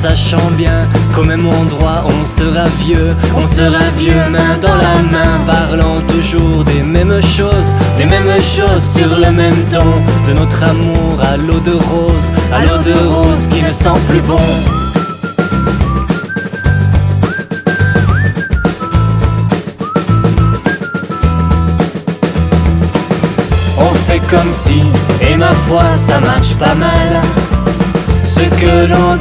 sachant bien qu'au même endroit on sera vieux. On sera vieux main dans la main, parlant toujours des mêmes choses sur le même ton. De notre amour à l'eau de rose qui ne sent plus bon. On fait comme si, et ma foi ça marche pas mal. Ce que l'on